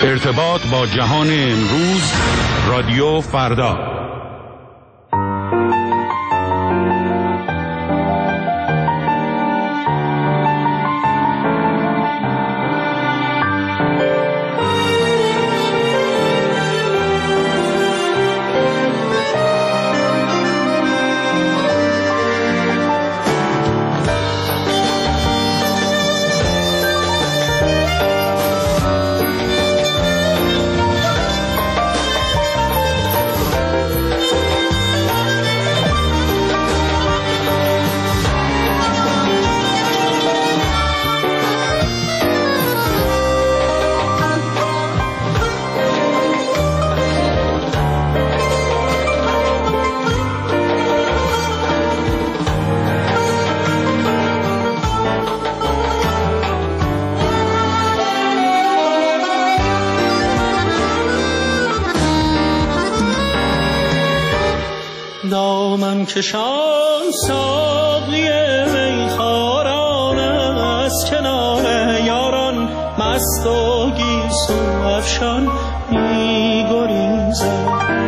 ارتباط با جهان امروز، رادیو فردا. دامن کشان ساقی میخواران از کنار یاران، مست و گیسو افشان می‌گریزد.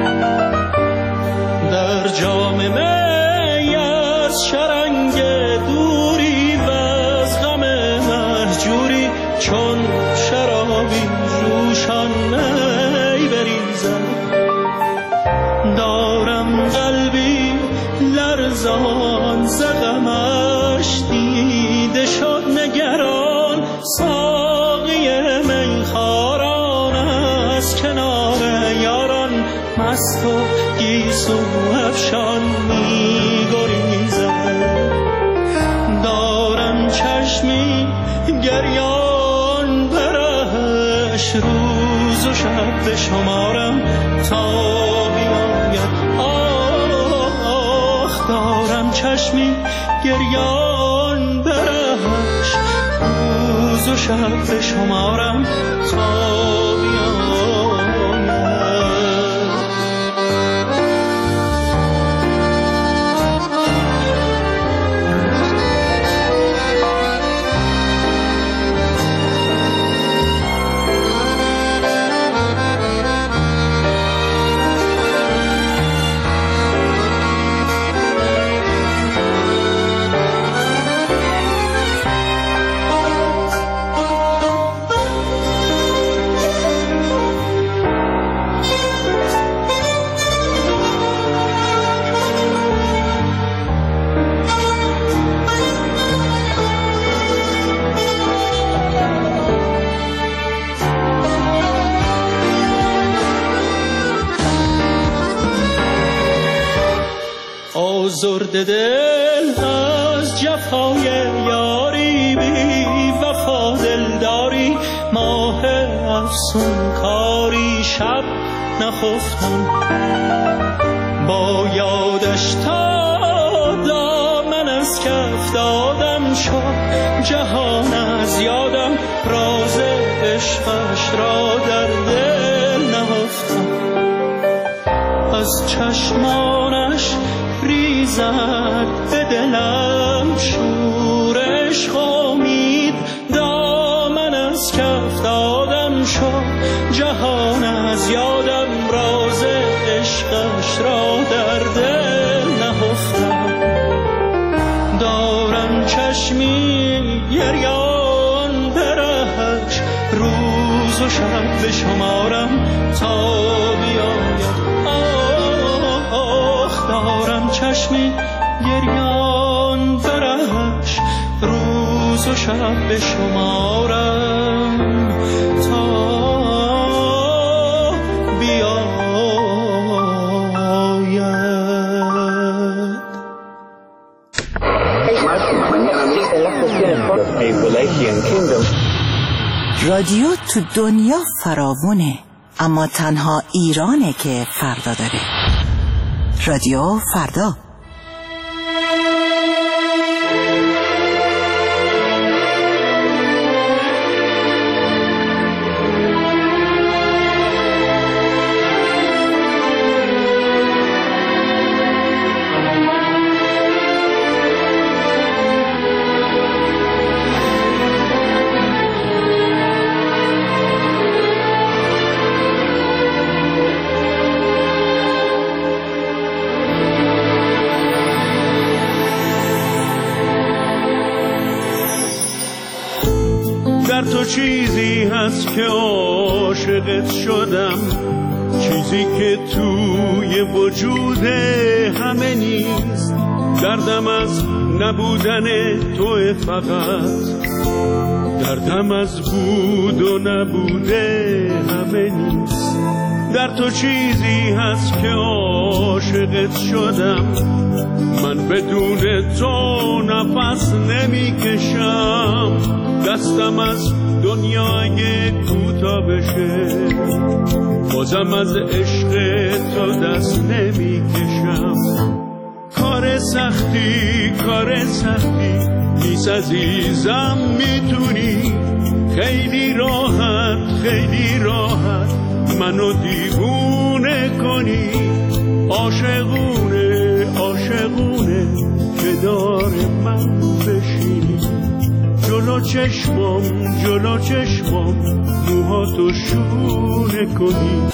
در جام می از شرنگ دوری و از غم مهجوری، چون شرابی جوشان می بریزد. دارم قلبی لرزان ز غمش، دیده شد نگران ساقی میخواران از کنار یاران، مست و گیسو افشان می‌گریزد. دارم چشمی گریان برش، روز و شب به شمارم تا دارم چشمی گریان برش، روز و شب به شمارم تا آزرده دل از جفای یاری، بی وفا دلداری، ماه افسون کاری، شب نخفتم با یادش تا دامن از کف دادم شد جهان از یادم، راز عشقش را در دل نهفتم. از چشمانش ریزد به دلم شور عشق امید، دامن از کف دادم شد جهان از یادم، راز عشقش را در دل نهفتم. دارم چشمی گریان برهش، روز و شب به شمارم تا بیاید. دارم چشمی گریان برهش، روز و شب به شمارم تا رادیو تو دنیا فراوونه، اما تنها ایرانه که فردا داره. رادیو فردا. چیزی هست که عاشقت شدم، چیزی که توی وجود همه نیست. دردم از نبودن توی فقط، دردم از بود و نبوده همه نیست. در تو چیزی هست که عاشقت شدم، من بدون تو نفس نمی کشم. دستم از دنیای کوتاه بشه، بازم از عشق تو دست نمی کشم. کار سختی نیست عزیزم، میتونی خیلی راحت منو دیوونه کنی. عاشقونه کنار من بشینی، جلو چشمام موهاتو شونه کنی.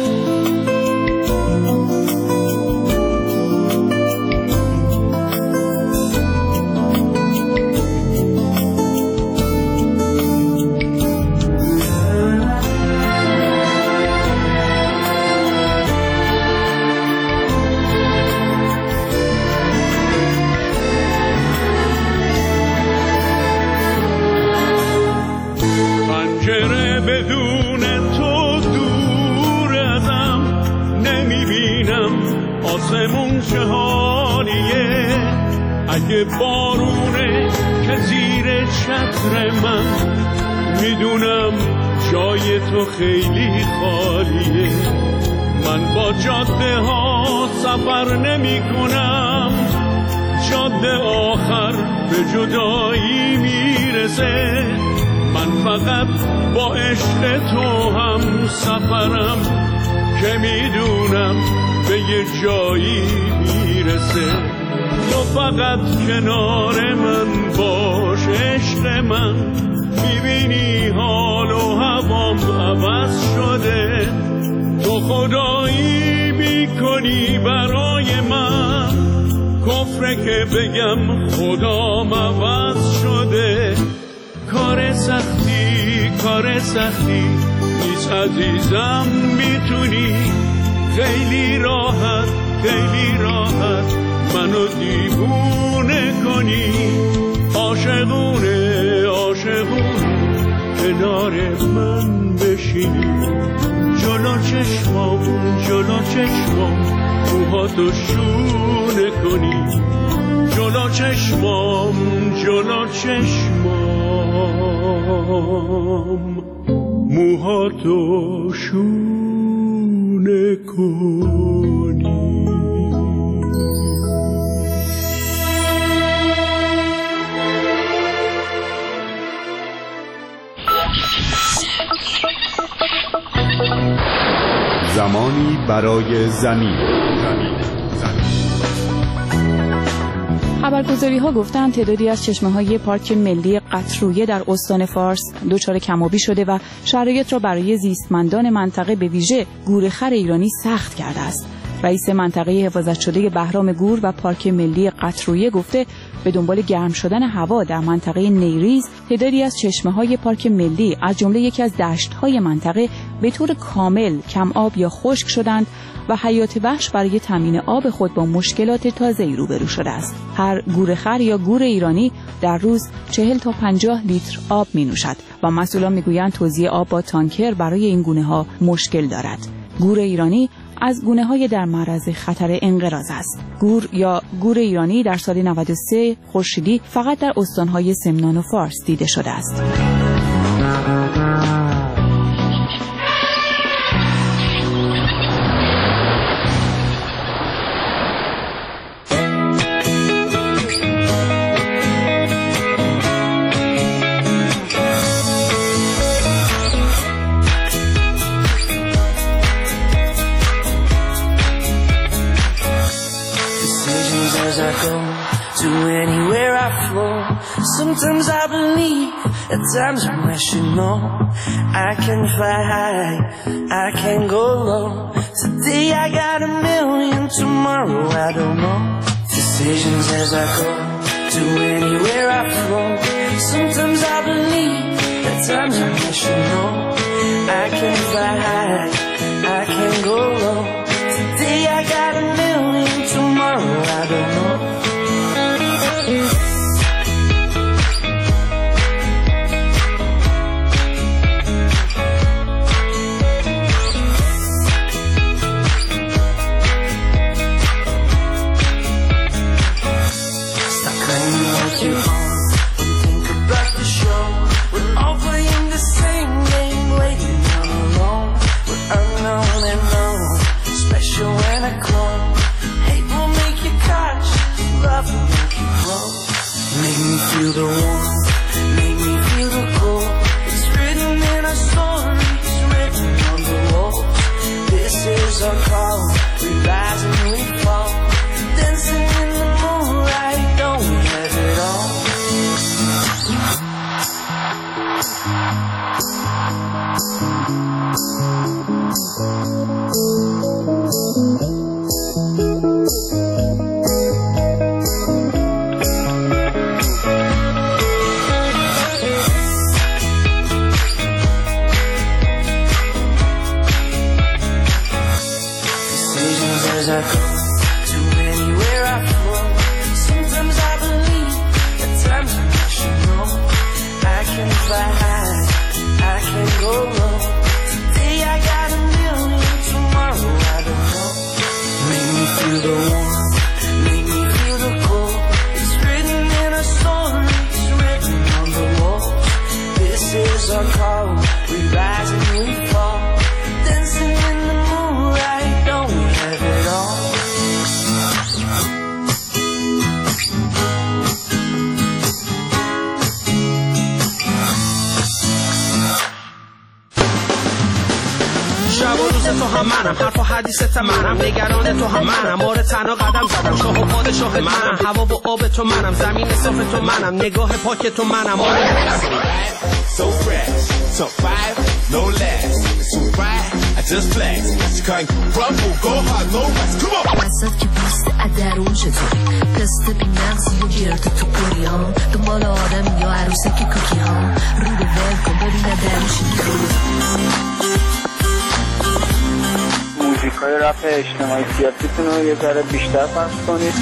بدون تو دور ازم، نمیبینم آسمون چه حالیه. اگه بارونه که زیر چتر من، میدونم جای تو خیلی خالیه. من با جاده ها سفر نمی کنم، جاده آخر به جدایی میرسه. من فقط با عشق تو هم سفرم، که میدونم به یه جایی میرسه. تو فقط کنار من باش عشق من، میبینی حال و هوام عوض شده. تو خدایی میکنی برای من، کفره که بگم خدام عوض شده. کار سختی نیست عزیزم، میتونی خیلی راحت منو دیوونه کنی. عاشقونه کنار من بشینی، جلو چشمام موهاتو شونه کنی. جلو چشمام موهاتو شونه کنی. زمانی برای زمین. خبرگزاری‌ها گفتند تعدادی از چشمه‌های پارک ملی قطرویه در استان فارس دچار کم‌آبی شده و شرایط را برای زیستمندان منطقه به ویژه گورخر ایرانی سخت کرده است. رئیس منطقه حفاظت شده بهرام گور و پارک ملی قطرویه گفته به دنبال گرم شدن هوا در منطقه نیریز، تعدادی از چشمه‌های پارک ملی از جمله یکی از دشت‌های منطقه به طور کامل کم آب یا خشک شدند و حیات وحش برای تامین آب خود با مشکلات تازه‌ای روبرو شده است. هر گورخر یا گور ایرانی در روز 40 تا 50 لیتر آب می‌نوشد و مسئولان می‌گویند توزیع آب با تانکر برای این گونه‌ها مشکل دارد. گور ایرانی از گونه‌های در معرض خطر انقراض است. گور یا گور ایرانی در سال 93 خورشیدی فقط در استان‌های سمنان و فارس دیده شده است. Sometimes I believe, at times I'm rational. I can fly high, I can go low. Today I got a million, tomorrow I don't know. Decisions as I go, to anywhere I flow. Sometimes I believe, At times I wish you know I can fly high, I can go low. Today I got a million, tomorrow I don't know. Feel the warmth, make me feel the cold. It's written in our stories, written on the wall. This is our call, we rise and we fall. Dancing in the moonlight, don't we have it all? As I go to anywhere I flow, sometimes I believe, at times I wish you know I can fly high, I can go low. Today I got a million, tomorrow I don't know. Make me feel the warmth, make me feel the cold. It's written in our stories, written on the wall. This is our call, we rise and we fall. Dancing in the moonlight, don't we have it all? شب و روز تو هم منم، حرف و حدیثت منم، نگران تو هم منم، مورد تنها قدم زدم، شاه و پادشاه منم، هوا و آب تو منم، زمین صاف تو منم، نگاه پاک تو منم. So fresh, top 5, no less. Too bright, I just flex. You can't crumble, go hard, no rest. Come on. وسط که پوست ادرون چطوری دست بی نقصی و گرد تو کوری ها دنبال آدم یا عروسک کوکی ها رو به ول کن ببینه دروشی موزیک های رپ اجتماعی سیاسیتون رو یه ذره بیشتر پخش کنید.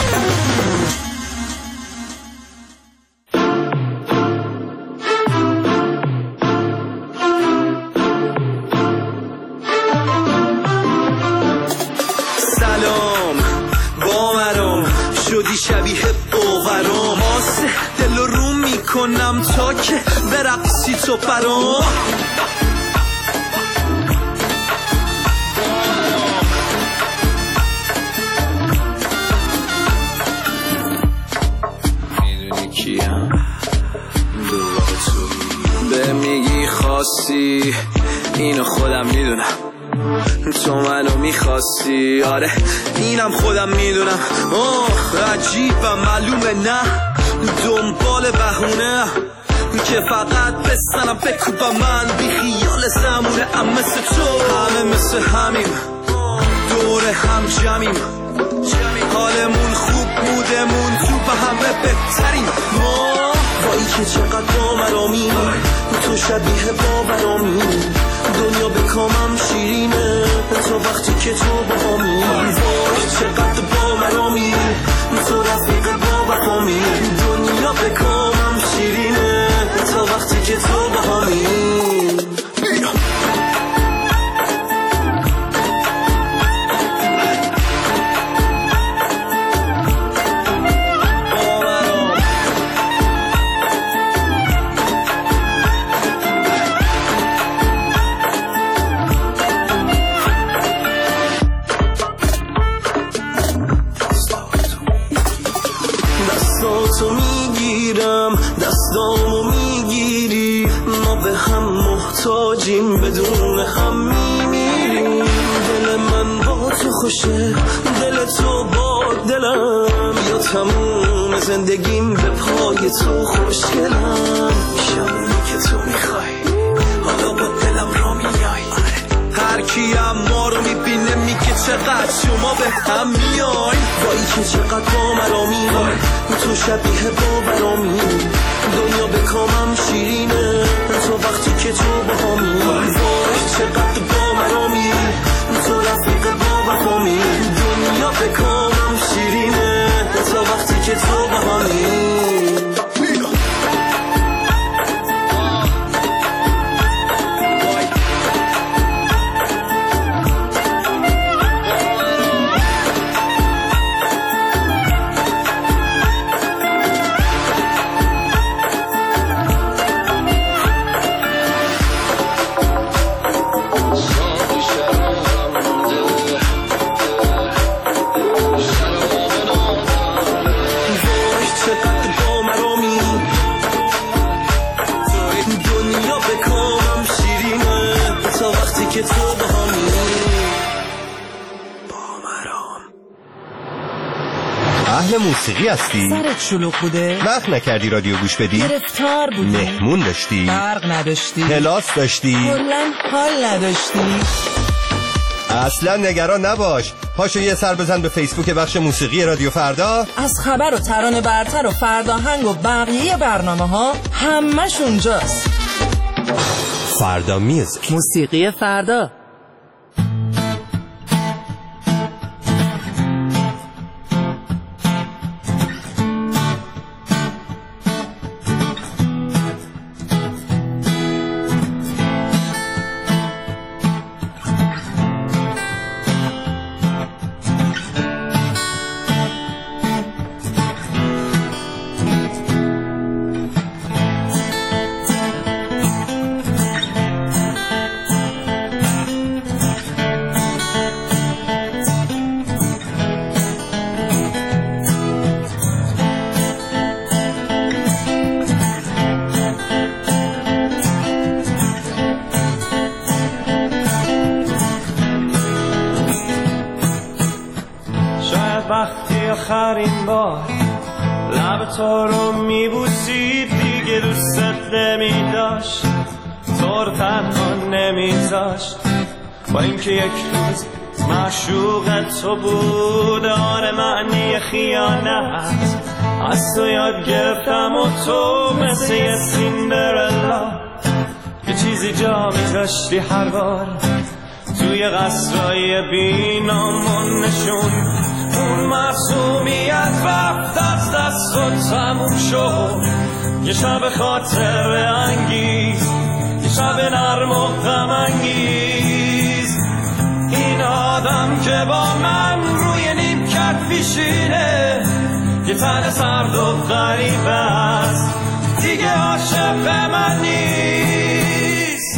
شدی شبیه باورام آسه دل رو میکنم تا که برقصی تو برام میدونی کیم دوباره توی به میگی خواستی اینو خودم میدونم تو منو میخواستی آره اینم خودم میدونم عجیبم معلومه نه دنبال بهونه که فقط بستنم بکوبم من بی خیال زمونه ام مثل تو همه مثل همیم دور هم جمعیم حالمون خوب بودمون تو به همه بهتریم وایی که چقدر باورامی تو شبیه باورامی دنیا به کامم شیرینه تو وقتی که تو با همی وای چقدر باورامی تو رفیق باورامی دنیا به کامم شیرینه تو وقتی که تو با همی تو میگیرم دستامو میگیری ما به هم محتاجیم بدون هم میمیریم دل من با تو خوشه دل تو با دلم یا تموم زندگیم به پای تو خوشگلم شبونی که تو میخوای حالا با دلم را میای هر کی ما رو میبینه میگه چقدر شما به هم میای، وای که چقدر با مرا میای، تو شبیه باورامی، دنیا به کامم شیرینه تو وقتی که تو با همی، وای چقدر با مرا میای، تو رفیق با وفامی، دنیا به کامم شیرینه تو وقتی که تو با همی. اهل موسیقی هستی؟ سرت شلوغ بوده؟ وقت نکردی رادیو گوش بدی؟ گرفتار بودی؟ مهمون داشتی؟ برق نداشتی؟ کلاس داشتی؟ کلاً حال نداشتی؟ اصلا نگران نباش، پاشو یه سر بزن به فیسبوک بخش موسیقی رادیو فردا. از خبر و ترانه برتر و فرداهنگ و بقیه برنامه ها همش اونجاست. فردا میوزیک، موسیقی فردا. وقتی آخرین بار لب تو رو میبوسید دیگه دوستت نمیداشت، تو رو تنها نمیذاشت، با اینکه یک روز معشوق تو بود. آره معنی خیانت از تو یاد گرفتم و تو مثل یه سیندرلا یه چیزی جا میذاشتی هر بار توی قصرهای بینامون نشون. اون معصومیت رفت از دست و تموم شد، یه شب خاطر انگیز، یه شب نرم و غم انگیز. این آدم که با من روی نیمکت پیشینه، یه تن سرد و غریب است، دیگه عاشق من نیست.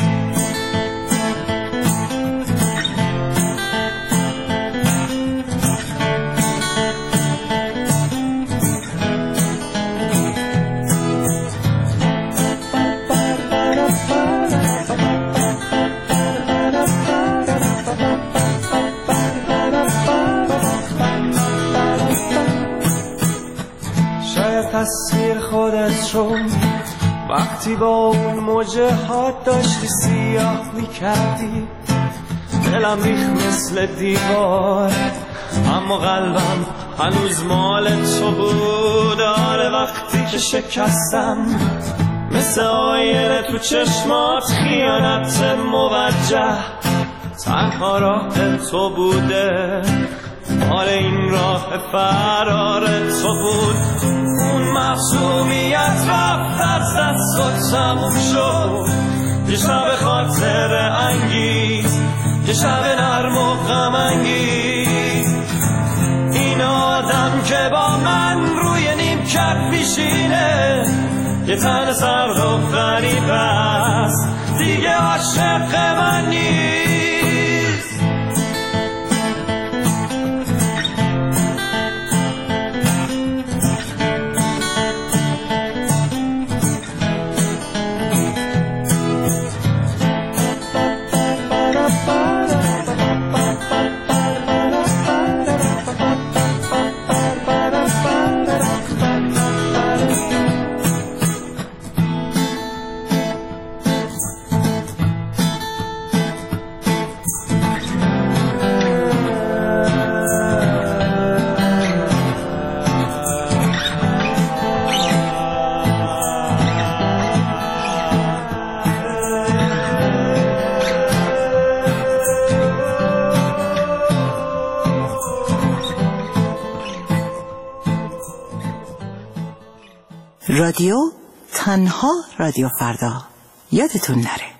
تصویر خودت رو وقتی با اون موجه ها داشتی سیاه میکردی، دلم ریخ مثل دیوار اما قلبم هنوز مال تو بود. آره وقتی که شکستم مثل آینه تو چشمات خیانت موجه، تنها راه تو بوده، آره این راه فرار تو بود. اون معصومیت رفت از دست و تموم شد، یه شب خاطر انگیز، یه شب نرم و غم انگیز. این آدم که با من روی نیمکت پیشینه، یه تن سرد و غریب است، دیگه عاشق من نیست. رادیو تنها رادیو فردا. یادتون نره.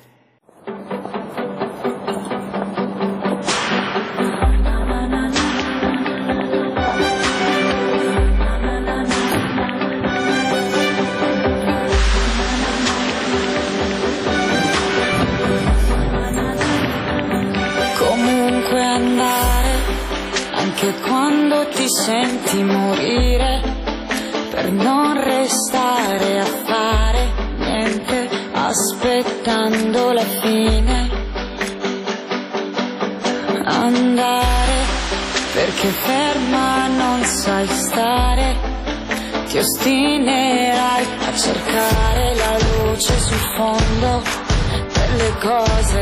Comunque andare, anche quando ti senti morire, per non restare a fare niente, aspettando la fine. Andare, perché ferma non sai stare, ti ostinerai a cercare la luce sul fondo delle cose.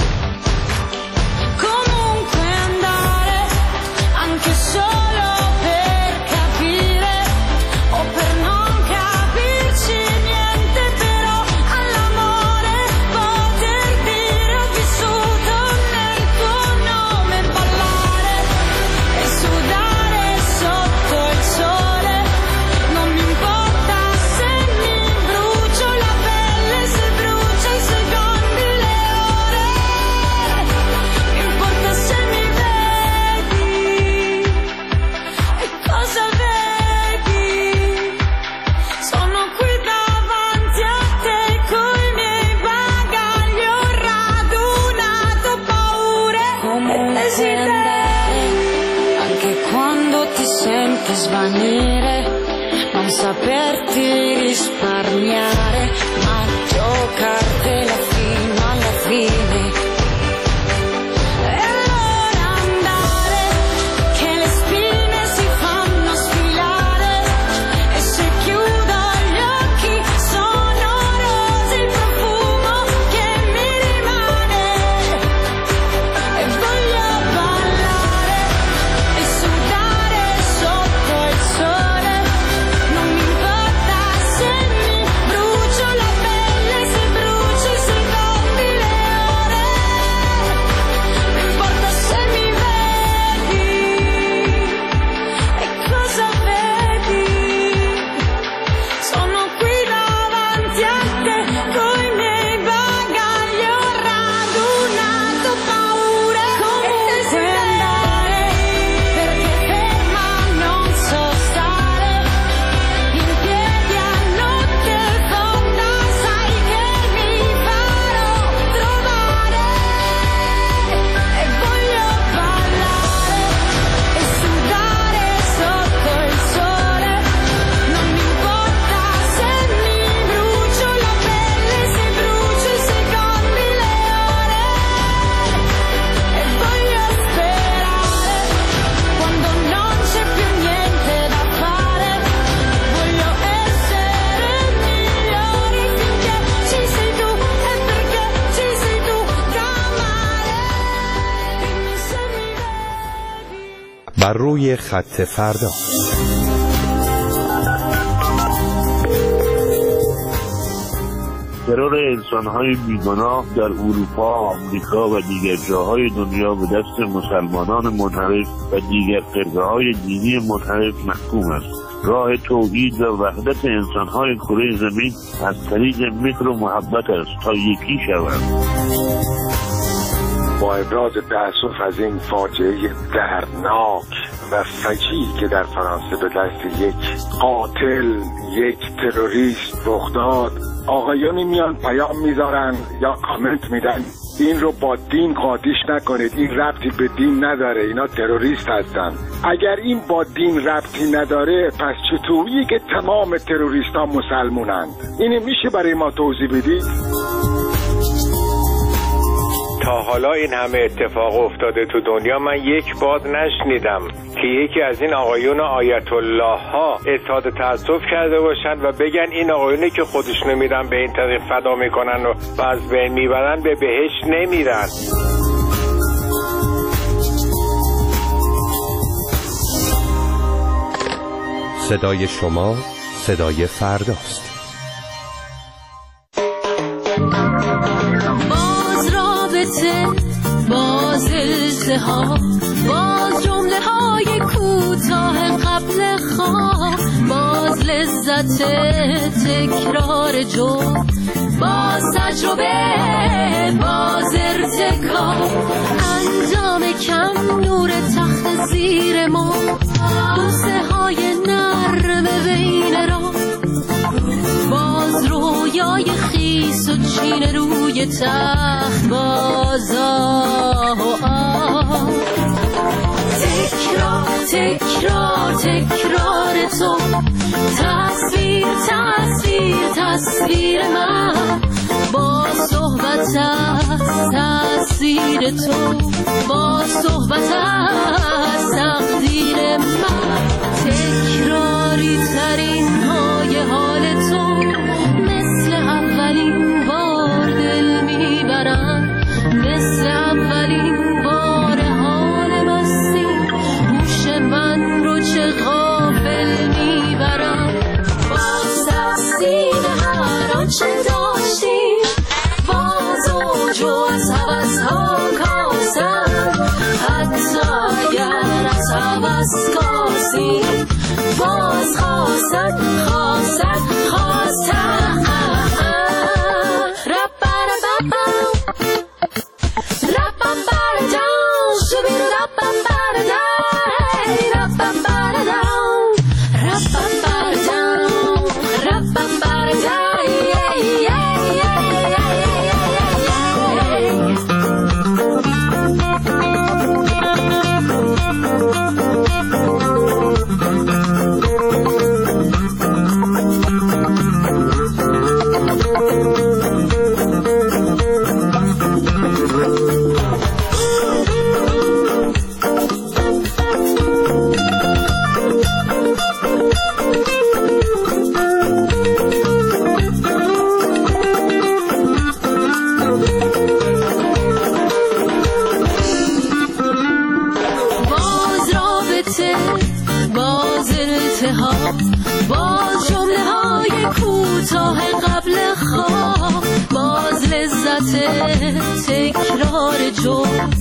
Comunque andare, anche solo per capire o per non capirci niente, però all'amore poter dire ho vissuto nel tuo nome, ballare e sudare sotto il sole, non mi importa se mi brucio la pelle, se brucia i secondi, le ore, mi importa se mi vedi e cosa vedi. Sono qui davanti a te coi miei bagagli, ho radunato paure e desideri. Anche quando ti senti svanire, non saperti risparmiare, ma giocartela fino alla fine. E allora andare, che le spine si fanno sfilare, e se chiudo gli occhi sono rose il profumo che mi rimane. E voglio ballare e sudare sotto il sole, non mi importa se mi brucio la pelle, se brucio i secondi, le ore, mi importa se mi vedi e cosa vedi. Sono qui davanti a te coi miei bagagli, ho radunato paure. Comunque andare, perché ferma non so stare, in piedi a notte fonda, sai che mi farò trovare. E voglio ballare e sudare sotto il sole, non mi importa se mi brucio la pelle, se brucio i secondi, le ore, e voglio sperare quando non c'è più niente da fare, voglio essere migliori finché ci sei tu, e perché ci sei tu da amare, dimmi se mi vedi. بر روی خط فردا. ترور انسان‌های بیگناه در اروپا، آمریکا و دیگر جاهای دنیا به دست مسلمانان منحرف و دیگر فرقه‌های دینی منحرف محکوم است. راه توحید و وحدت انسان‌های کره زمین از طریق مهر و محبت است تا یکی شوند. با ابراز تأسف از این فاجعه دردناک و فجیعی که در فرانسه به دست یک قاتل، یک تروریست رخ داد، آقایانی میان پیام میذارن یا کامنت میدن این رو با دین قاطیش نکنید، این ربطی به دین نداره، اینا تروریست هستن. اگر این با دین ربطی نداره، پس چطوریه که تمام تروریست ها مسلمونند؟ اینو میشه برای ما توضیح بدید؟ تا حالا این همه اتفاق افتاده تو دنیا من یک بار نشنیدم که یکی از این آقایون آیت الله ها اظهار تأسف کرده باشند و بگن این آقایونی که خودشونو میرن به این طریق فدا میکنن و از بین میبرن به بهشت نمیرن. صدای شما صدای فرداست. باز رابطه، باز التهاب، باز جمله های کوتاه قبل خواب، باز باز لذت تکرار جرم، باز تجربه، باز ارتکاب، انجام کم، نور تخت زیر ما، بوسه های نرم بین را، باز رویای خیس و چین روی تخت، باز تکرار تکرار تکرار تو، تصویر تصویر تصویر من، با صحبت از تصویر تو، با صحبت از تقدیر من، تکراری ترین های حال تو، مثل اولین بار دل میبرم، مثل اولین بار حال مستی، هوش من رو چه غافل میبرم، باز تقسیم هر آنچه داشتیم، باز اوج و از حوض ها کاسم، حتی اگر از حوض کاسیم، باز خواستم خواستم خواستم باز جمله های کوتاه قبل خواب، باز لذت تکرار جرم،